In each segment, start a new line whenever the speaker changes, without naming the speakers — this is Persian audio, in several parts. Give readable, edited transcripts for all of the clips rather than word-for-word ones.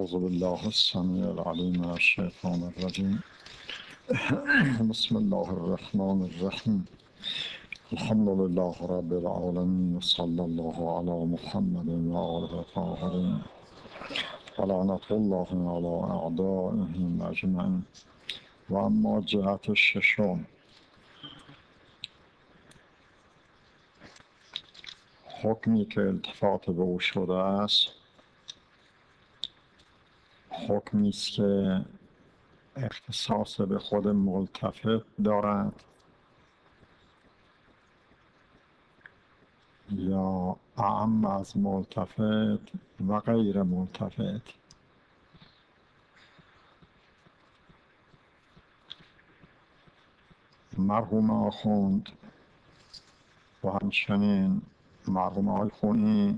أعوذ بالله السميع العليم من الشيطان الرجيم. بسم الله الرحمن الرحيم. الحمد لله رب العالمين، صلى الله على محمد وآله الطاهرين، ولعنة الله على أعدائهم أجمعين. و اما جهت ششم، حکمی که التفات به او شده است، حکمی است که اختصاص به خود ملتفت دارد یا اعم از ملتفت و غیر ملتفت. مرحوم آخوند و همچنین مرحوم آقای خونی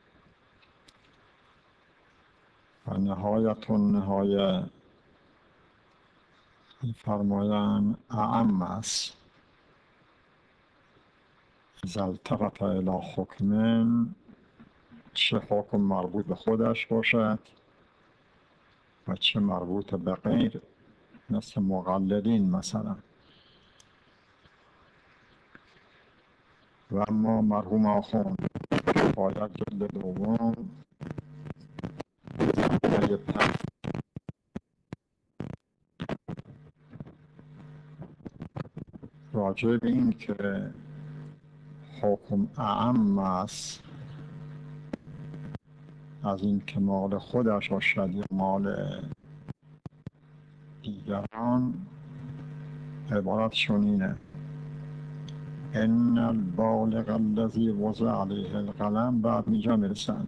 و نهایت النهایه فرمایند اعم است. اذا التفت الی حکم، چه حکم مربوط به خودش باشد و چه مربوط به غیر، مثل مقلدین مثلا. و اما مرحوم آخوند باید جلد دوم صفحه 5 راجع به این که حکم اعم است از این که مال خودش باشد یا مال دیگران، عبارتشون اینه: ان البالغ الذی وضع علیه القلم، بعد اینجا میرسن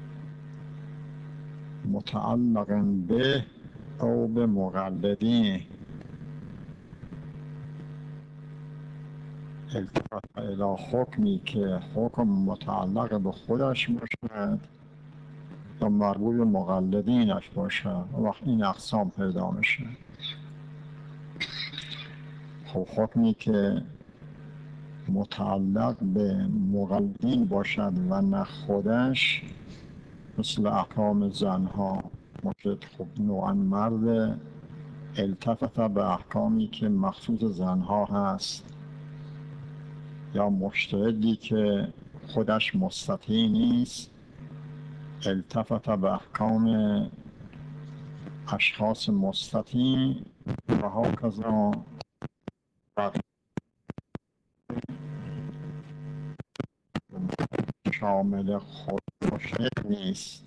متعلق به او به مقلدین، التفت الی حکمی که حکم متعلق به خودش باشد و مربوط به مقلدینش باشد. وقت این اقسام پیدا میشه. خب حکمی که متعلق به مقلدین باشد و نه خودش، مثل احکام زنها، مشت خب نوعا مرد التفت به احکامی که مخصوص زنها هست، یا مجتهدی که خودش مستطیع نیست التفت به احکام اشخاص مستطیع و هاکذا شامل خود مجتهد نیست.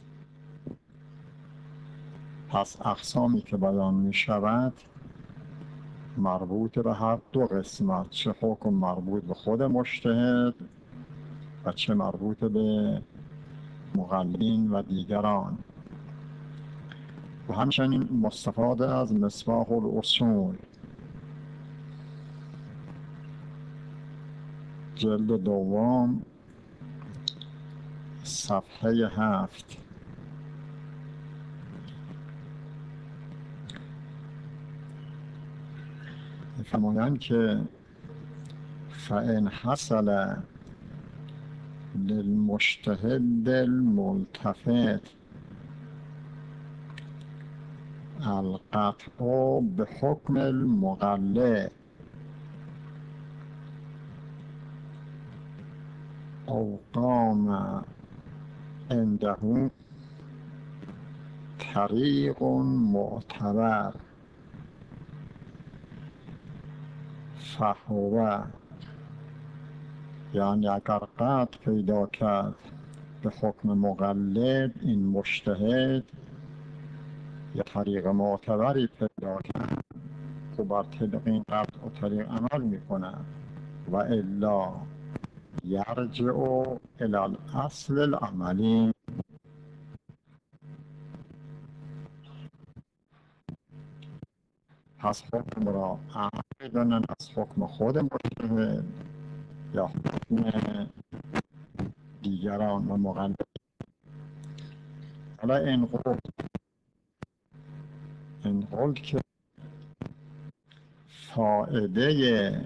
پس اقسامی که بیان می شود مربوط به هر دو قسمت، چه حکم مربوط به خود مجتهد و چه مربوط به مقلدین و دیگران. و همچنین مستفاده از مصباح الاصول جلد دوم صفحه 7 فرمایند که فإن حصل للمجتهد الملتفت القطع بحکم المقلد او قام عنده طریق معتبر فهو، یعنی اگر قطع پیدا کرد به حکم مقلد این مجتهد، یه طریق معتبری پیدا کرد، خب بر طبق این قطع و طریق عمل میکنه. و الا یرجع الی الاصل العملی، پس حکم را اعم بدانن از حکم خود مجتهد یا حکم دیگران و مقلد. حالا این قول که فائده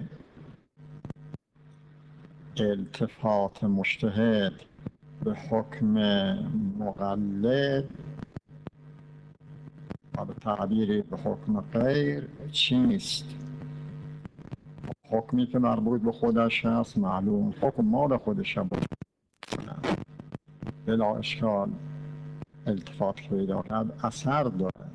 التفات مجتهد به حکم مقلد تعبیری به حکم غیر چیست؟ حکمی که مربوط به خودش هست معلوم، حکم مال خودش هم بلا اشکال التفات پیدا کرد اثر داره،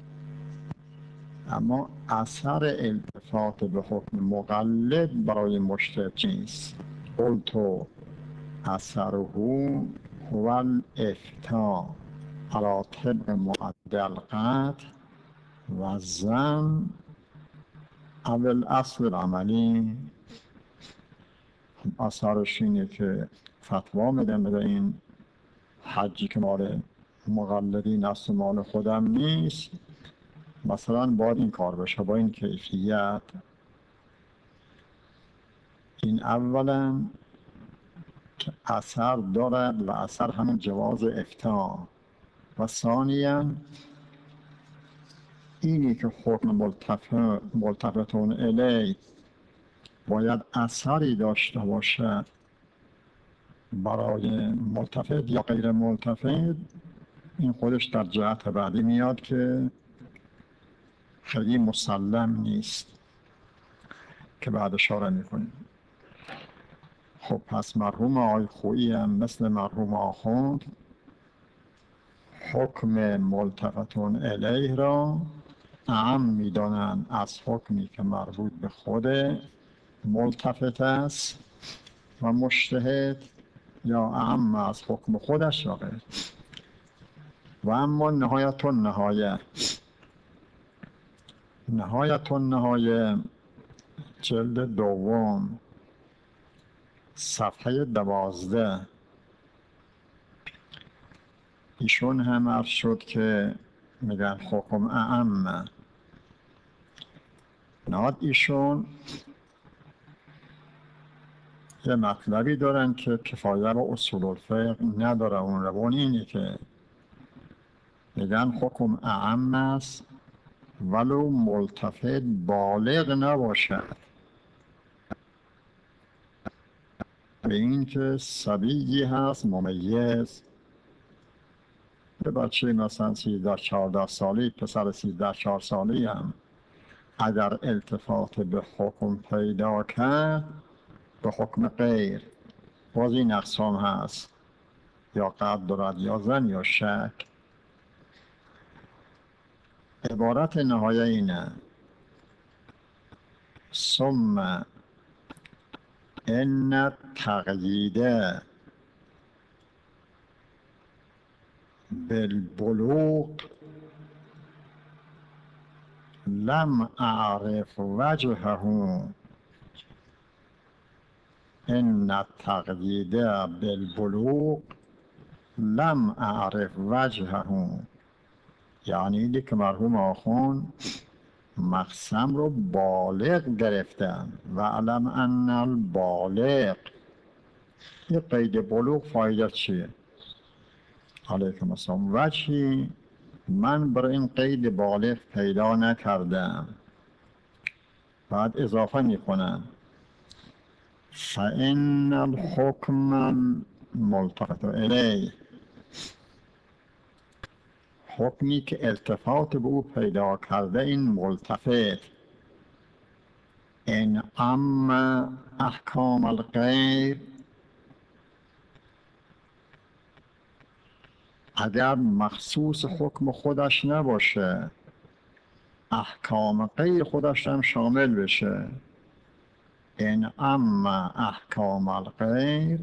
اما اثر التفات به حکم مقلد برای مجتهد چیست؟ قلت اثره هو الافتاء على طبق معدل قطع و زن او الاصل العملی. اثرش اینه که فتوا میدم به این حجی که مال مقلدین است و مال خودم نیست، مثلا باید این کار بشه با این کیفیت. این اولا که اثر دارد و اثر همون جواز افتاء، و ثانیا اینی که حکم ملتفتون الی باید اثری داشته باشد برای ملتفت یا غیر ملتفت، این خودش در جهت بعدی میاد که خیلی مسلم نیست که بعد اشاره میکنیم. خب پس مرحوم آقای خویی هم مثل مرحوم آخوند حکم ملتفتون الیه را اعم میدانند از حکمی که مربوط به خود ملتفت است و مجتهد، یا اعم از حکم خودش را غیر. و اما نهایت النهایه جلد دوم صفحه 12 ایشون هم عرض شد که میگن حکم اعم. نهاد ایشون یه مطلبی دارن که کفایه با اصول الفقه نداره، اون روان اینه که میگن حکم اعم است ولو ملتفت بالغ نباشد، به این که صبیی هست ممیز، به بچه مثلا 13-14 سالی، پسر 13-14 سالی هم اگر التفات به حکم پیدا کرد به حکم غیر، باز این اقسام هست، یا قد دارد یا زن یا شک. عبارت نهایه اینه ثم ان التقیید بالبلوغ لم اعرف وجهه. ان التقیید بالبلوغ لم اعرف وجهه، یعنی اینه که مرحوم آخون مقسم رو بالغ گرفتن و علم ان البالغ. یه قید بلوغ فایده چیه؟ علیکم السلام. وجهی من برای این قید بالغ پیدا نکردم. بعد اضافه میکنم فإن الحکم الملتفت الیه، حکمی که التفات به او پیدا کرده این ملتفت، این اما احکام الغیر، اگر مخصوص حکم خودش نباشه احکام غیر خودش هم شامل بشه، این اما احکام الغیر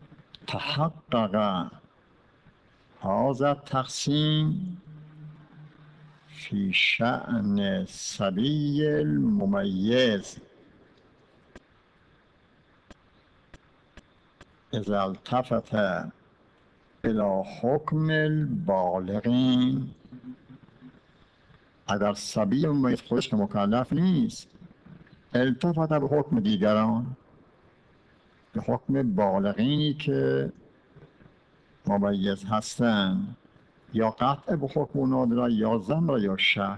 تحقق هذا التقسیم فی شأن صبی الممیز اذا التفت الى حکم البالغین. اگر صبی ممیز خودش که مکلف نیست التفت به حکم دیگران، به حکم بالغینی که ممیز هستن، یا قطع به حکم اونا دارن یا زن را یا شک،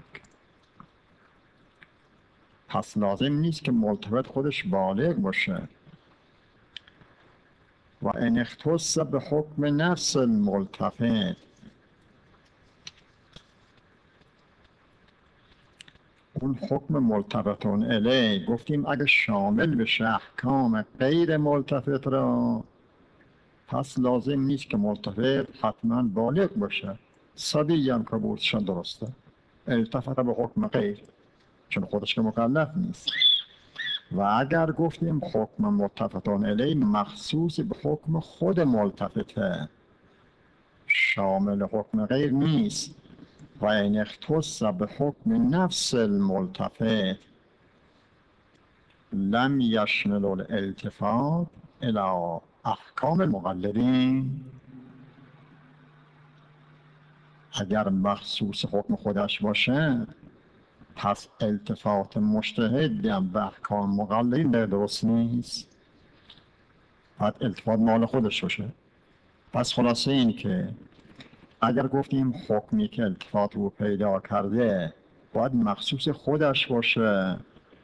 پس لازم نیست که ملتفت خودش بالغ باشه. و ان اختص به حکم نفس الملتفت، اون حکم ملتفتون الیه گفتیم اگه شامل بشه احکام غیر ملتفت را، پس لازم نیست که ملتفت حتما بالغ باشه، صبی هم که بودشان درسته، التفت به حکم غیر، چون خودش که مکلف نیست. و اگر گفتیم حکم ملتفتون الیه مخصوص به حکم خود ملتفته، شامل حکم غیر نیست، و این اختص به حکم نفس الملتفت لم یشمل الالتفات الى احکام المقلدین. اگر مخصوص حکم خودش باشه پس التفات مجتهد هم به احکام مقلدین درست نیست، باید التفات مال خودش باشه. پس خلاصه این که اگر گفتیم حکمی که التفات رو پیدا کرده باید مخصوص خودش باشه،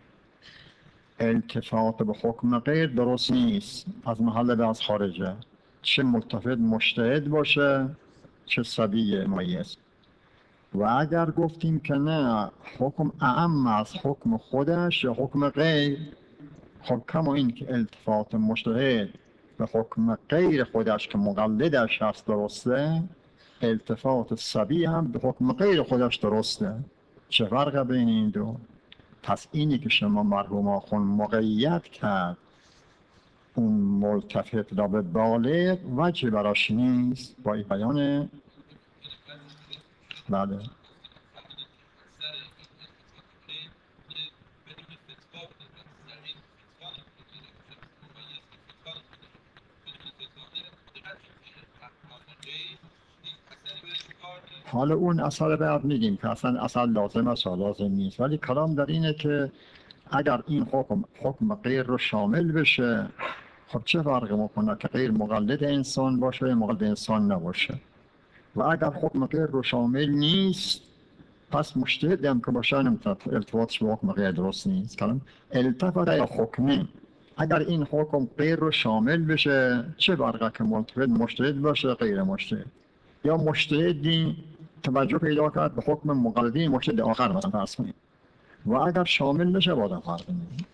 التفات به حکم غیر درست نیست، از محل بحث خارجه، چه ملتفت مجتهد باشه چه صبی ممیز. و اگر گفتیم که نه حکم اعم از حکم خودش یا حکم غیر، خب کما این که التفات مجتهد به حکم غیر خودش که مقلدش هست درسته، التفات صبی هم به حکم غیر خودش درسته. چه فرق بین این دو؟ پس اینی که شما مرحوم آخون مقید کرد اون ملتفت را به بالغ وجه براش نیست با این بیان. بله حالا اون اثر بعد میگیم که اصلا اثر لازم است و لازم نیست، ولی کلام در اینه که اگر این حکم غیر رو شامل بشه، خب چه فرقی میکنه که غیر مقلد انسان باشه یا مقلد انسان نباشه. و اگر حکم غیر رو شامل نیست پس مجتهد هم که باشه نمیتونه ارتباطش به حکم غیر درست نیست. کلام التفت یا حکمی، اگر این حکم غیر رو شامل بشه چه فرقی که مجتهد باشه غیر مجتهد، یا مجتهدی توجه پیدا کرد به حکم مقلدین مجتهد آخر مثلا فرض کنیم، و اگر شامل نشه بازم فرق نمیکنه.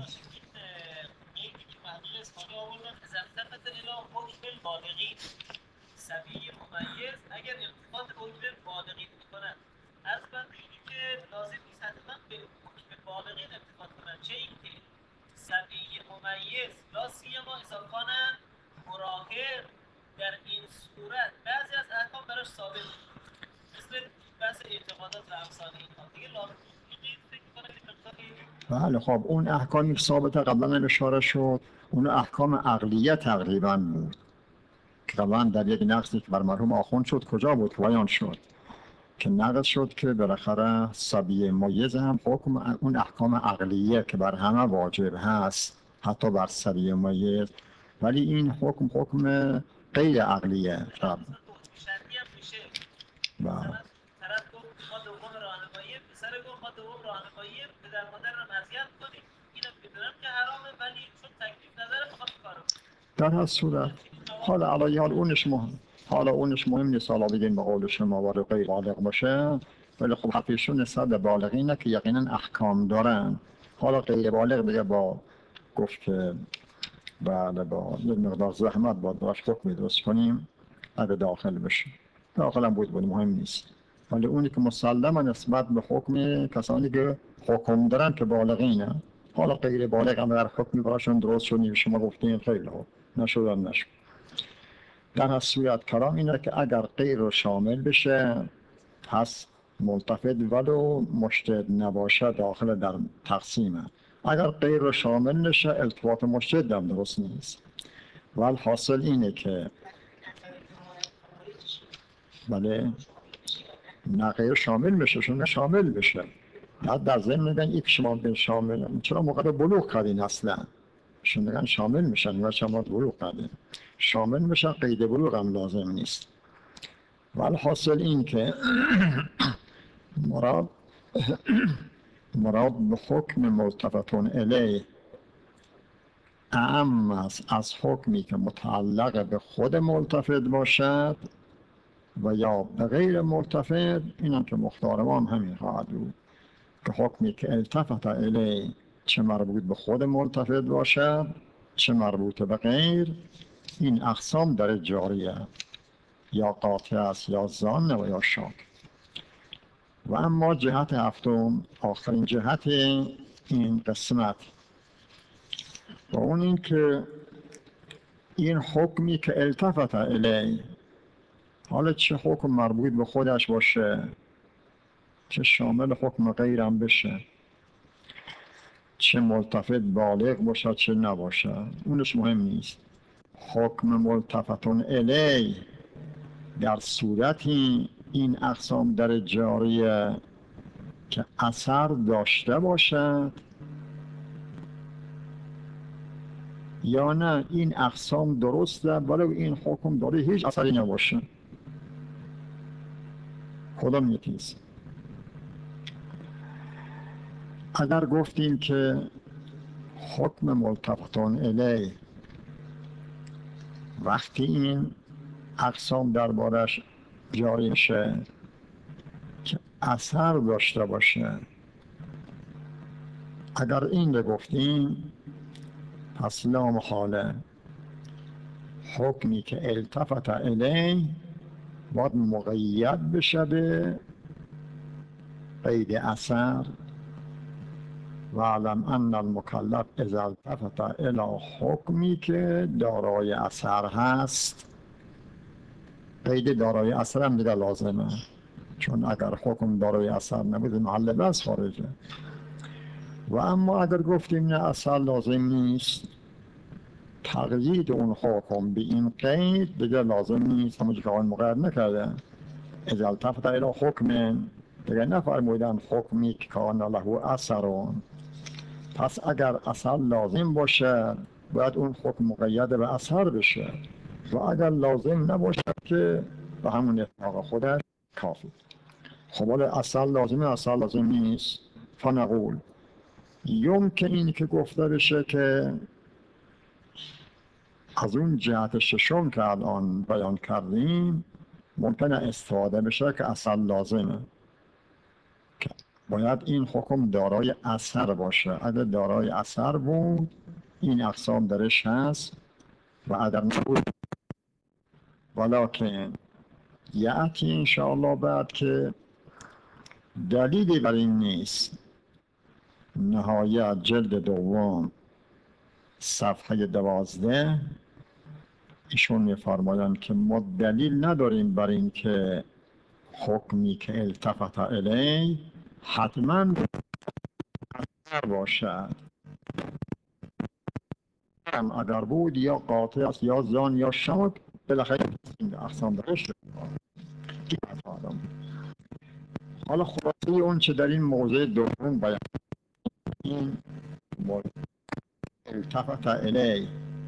صبی ممیز اگر التفات حکم بالغین میکنن از من میگی که لازم نیست حتما به حکم بالغین التفات کنن، چه اینکه صبی ممیز لا سیما اذا کان مراهق در این صورت بعضی از احکام براش ثابت مثل بحث اعتقادات و امثال اینها دیگه لازم فکر کنم که
بله خب اون احکامی که ثابته قبلا اشاره شد اون احکام عقلیه تقریبا بود که قبلا در یک نقصی که بر مرحوم آخوند شد کجا بود که بیان شد که نقص شد که بالاخره صبی ممیز هم حکم اون احکام عقلیه که بر همه واجب هست حتی بر صبی ممیز، ولی این حکم غیر عقلیه.
شرطی هم میشه
بله
طرف گفت ما دوم راهنمایی پسر گفت ما دوم راهنمایی پدر مادر رو اذیت کنیم، اینم بدونم که حرامه ولی چون تکلیف نداره میخواد کارو
در هر صورت حالا علی حال اونش مهم نیست. حالا بگیم به قول شما وارد غیر بالغ باشه، ولی خب حقیقشون نسبت به بالغینه که یقینا احکام دارن. حالا غیر بالغ دیگه با گفت که بله با یک مقدار زحمت با داشت حکمی درست کنیم اگه داخل بشه، داخل هم بود مهم نیست، ولی اونی که مسلمه نسبت به حکم کسانی که حکم دارن که بالغینه. حالا غیر بالغ هم در حکمی براشون درست شد شما گفتین خیلی خوب نشد. در هر صورت کلام اینه که اگر غیر رو شامل بشه پس ملتفت ولو مجتهد نباشه داخل در تقسیمه، اگر غیر رو شامل نشه التفات مجتهد هم درست نیست. ولی حاصل اینه که بله نه غیر شامل بشه، شما شامل بشه بعد در ضمن میگن یک شما به شامل چرا موقع بلوغ کردین اصلا شما میگن شامل میشن و شما بلوغ کردین شامل میشن قید بلوغ هم لازم نیست. ولی حاصل این که مراد به حکم ملتفتون الیه اعم است از حکمی که متعلق به خود ملتفت باشد و یا به غیر ملتفت، اینم که مختار ما هم همین خواهد بود. که حکمی که التفت الیه چه مربوط به خود ملتفت باشد چه مربوط به غیر، این اقسام در جاریه، یا قاطع است یا ظن و یا شاک. و اما جهت هفتم، آخرین جهت این قسمت، و اون این که این حکمی که التفت الیه، حالا چه حکم مربوط به خودش باشه چه شامل حکم غیرم بشه، چه ملتفت بالغ باشه چه نباشه، اونش مهم نیست. حکم ملتفتون الیه در صورتی این اقسام در جاریه که اثر داشته باشد یا نه این اقسام درسته ولی این حکم داره هیچ اثری نباشه. کدام یکیست؟ اگر گفتیم که حکم ملتفتون الیه وقتی این اقسام دربارش جاری شه که اثر داشته باشه، اگر این رو گفتیم پس لا محاله حکمی که التفت الیه باید مقید بشه به قید اثر. و علم ان المکلف اذا التفت الی حکمی که دارای اثر هست، قید دارای اثر هم دیگه لازمه، چون اگر حکم دارای اثر نبود محل بس خارجه. و اما اگر گفتیم نه اثر لازم نیست، تقیید اون حکم به این قید دیگه لازم نیست، همونجور که آن مقرر نکرده اذا التفت الی حکم، دیگه نفرمودن حکمی که کان له اثرون. پس اگر اثر لازم باشه باید اون حکم مقید به اثر بشه، و اگر لازم نباشه که به همون اطلاق خودش کافی. خب حالا اثر لازمه اثر لازم نیست، فنقول یمکن اینی که گفته بشه که از اون جهت ششم که الان بیان کردیم ممکنه استفاده بشه که اثر لازمه، که باید این حکم دارای اثر باشه. اگر دارای اثر بود این اقسام درش هست، و اگر نبود ولکن یعتی انشاءالله بعد که دلیلی بر این نیست. نهایت جلد دوم صفحه 12 ایشون می‌فرمایند که ما دلیل نداریم بر این که حکمی که التفت الیه حتما اثر باشد، هم اگر بود یا قاطع است یا ظن یا شک، بالاخره این اقسام درش حالا خلاصه اون چه در این موضع دوم بیان این التفت الیه،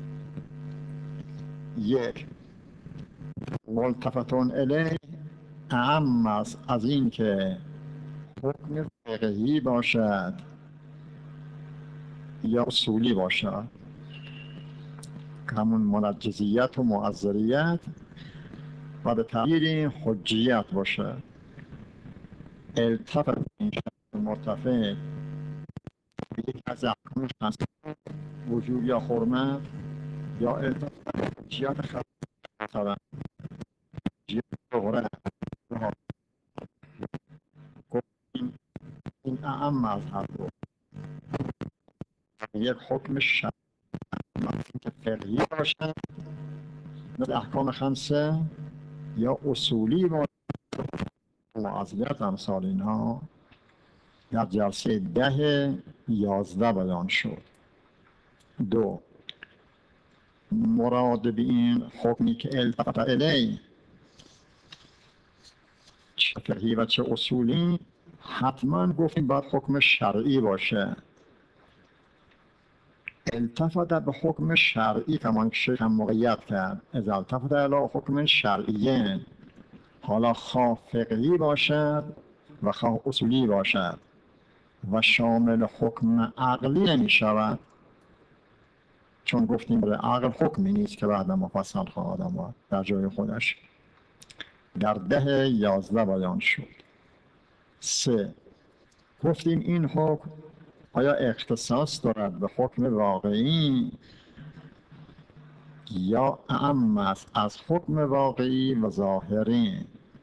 یک ملتفتون الیه اهم است از این که حکم فقهی باشد یا اصولی باشد، همون منجزیت و معذریت، و به تعبیر حجیت باشه. التفت این شخص مرتفع یک از احکام خمسه وجوب یا حرمت، یا التفت حجیت خبر حجیت صغرا، این اهم از هر دو. یک حکم شرعی که فقهی باشد مثل احکام خمسه، یا اصولی باشد معذریت امثال اینها، در جلسه 10-11 بیان شد. دو، مراد به این حکمی که التفت الیه چه فقهی و چه اصولی، حتما گفتیم باید حکم شرعی باشه. التفت به حکم شرعی کمان که هم مقید کرد، از التفت الی حکم شرعیه، حالا خواه فقهی باشد و خواه اصولی باشد و شامل حکم عقلی نمی شود، چون گفتیم برای عقل حکمی نیست که بعد مفصل خواهد آمد در جای خودش. در 10-11 بیان شد. 3، گفتیم این حکم آیا اختصاص دارد به حکم واقعی یا اعم است از حکم واقعی و ظاهری؟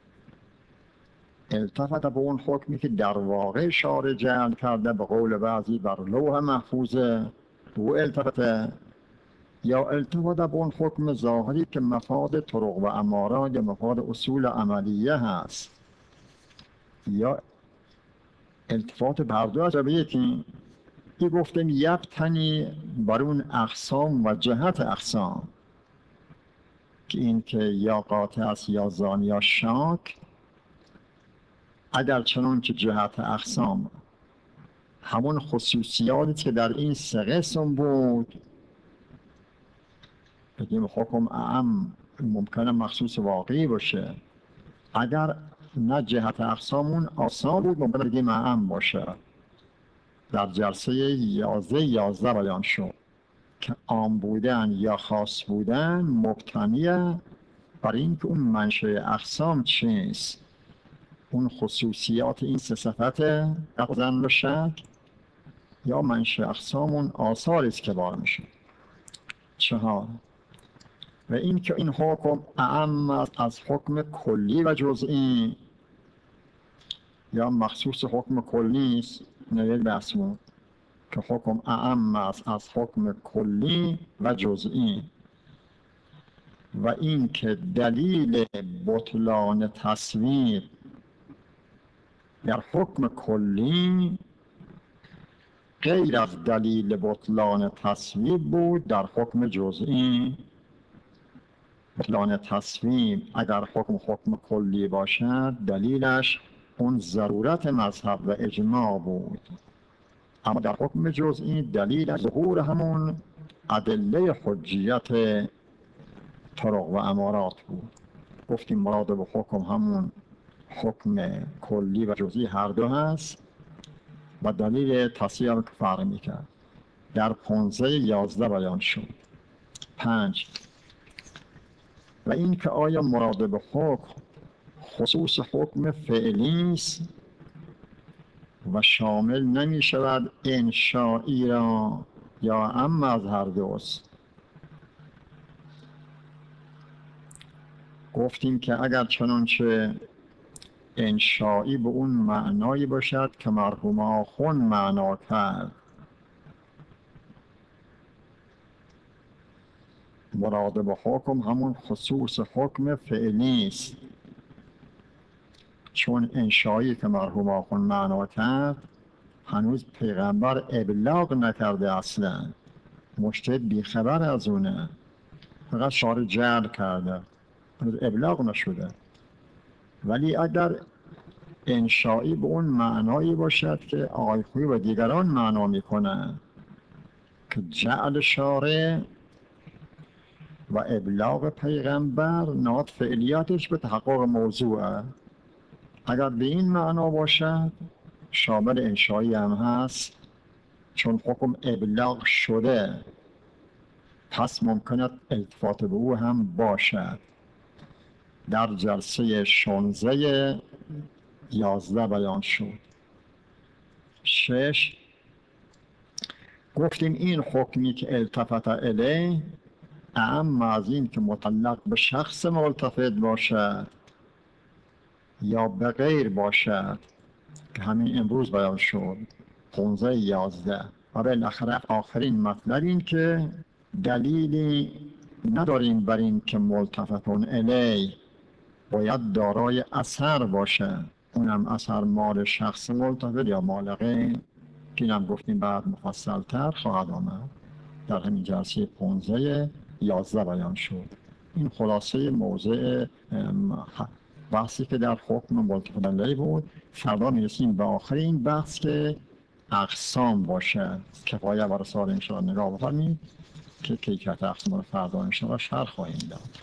التفت به اون حکمی که در واقع شارع جعل کرده، به قول بعضی بر لوح محفوظه او التفته، یا التفت به اون حکم ظاهری که مفاد طرق و امارات یا مفاد اصول عملیه هست، یا التفات بر دو از یکی. این گفتیم یبتنی بر اون اقسام و جهت اقسام که این که یا قاطع است یا زان یا شاک، اگر چنان که جهت اقسام همون خصوصیاتی که در این سه قسم بود، بگیم حکم اعم ممکنه مخصوص واقعی باشه، اگر نه جهت اقسامون آسان بود ممکنه بگیم اعم باشه. در جلسه 11 بیان شد که عام بودن یا خاص بودن مبتنیه بر این که اون منشأ اقسام چیست، اون خصوصیات این سه صفت زن و شک، یا منشأ اقسام اون آثاری است که بار میشه. 4 و این که این حکم اعم از حکم کلی و جزئی یا مخصوص حکم کلی است، نوید بحثمون که حکم اعم است از حکم کلی و جزئی، و این که دلیل بطلان تصویر در حکم کلی غیر از دلیل بطلان تصویر بود در حکم جزئی. بطلان تصویر اگر حکم کلی باشد دلیلش اون ضرورت مذهب و اجماع بود، اما در حکم جزئی دلیل ظهور همون ادله حجیت طرق و امارات بود. گفتیم مراد به حکم همون حکم کلی و جزئی هر دو هست و دلیل تصحیح هم که فرق میکرد در 15-11 بیان شد. 5 و این که آیا مراد به حکم خصوص حکم فعلی است و شامل نمی شود انشائی را یا اما از هر دوست. گفتیم که اگر چنانچه انشائی به اون معنایی باشد که مرحوم آخوند معنا کرد، مراد به حکم همون خصوص حکم فعلی است، چون انشایی که مرحوم آخوند معنا کرد هنوز پیغمبر ابلاغ نکرده، اصلا مجتهد بیخبر از اونه، فقط شارع جعل کرده، هنوز ابلاغ نشده. ولی اگر انشایی به اون معنایی باشد که آقای خویی و دیگران معنا میکنن که جعل شارع و ابلاغ پیغمبر نهاد فعلیاتش به تحقق موضوعه، اگر به این معنا باشد شامل انشایی هم هست، چون حکم ابلاغ شده پس ممکند التفات به او هم باشد. در جلسه 16-11 بیان شد. 6 گفتیم این حکمی که التفت الیه اعم از این که متعلق به شخص ملتفت باشد یا به غیر باشد که همین امروز بیان شد 15-11. و بالاخره آخرین مطلب این که دلیلی نداریم بر این که ملتفتون الیه باید دارای اثر باشه، اونم اثر مال شخص ملتفت یا مال غیر، که اینم گفتیم بعد مفصل تر خواهد آمد. در همین جلسه 15-11 بیان شد. این خلاصه موضوع بحثی که در حکم ملتفت الیه بود. فردا میرسیم به آخر این بحث که اقسام باشه. کفایه برای سال انشاءالله نگاه بفرمایید که کیفیت اقسام رو فردا انشاءالله شرح خواهیم داد.